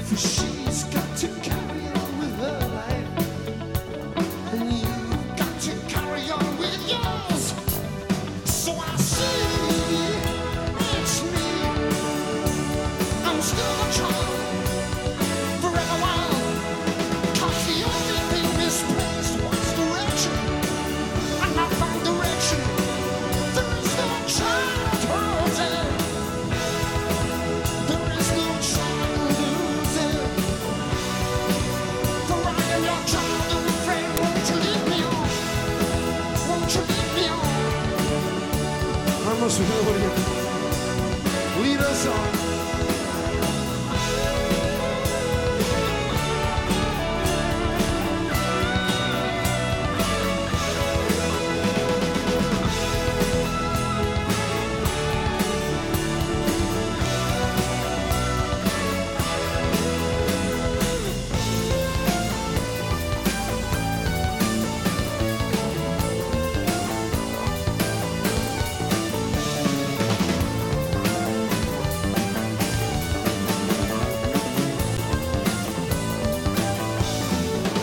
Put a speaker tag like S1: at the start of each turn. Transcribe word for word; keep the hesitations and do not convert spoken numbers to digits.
S1: She's got to carry on with her life, and you've got to carry on with yours. So I see it's me. I'm still a child forever wild, 'cause the only thing misplaced was direction. And I found direction. There is no childhood there. There is no childhood there. For I am your childhood friend. Won't you lead me on? Won't you lead me on? I must know you. Lead us on.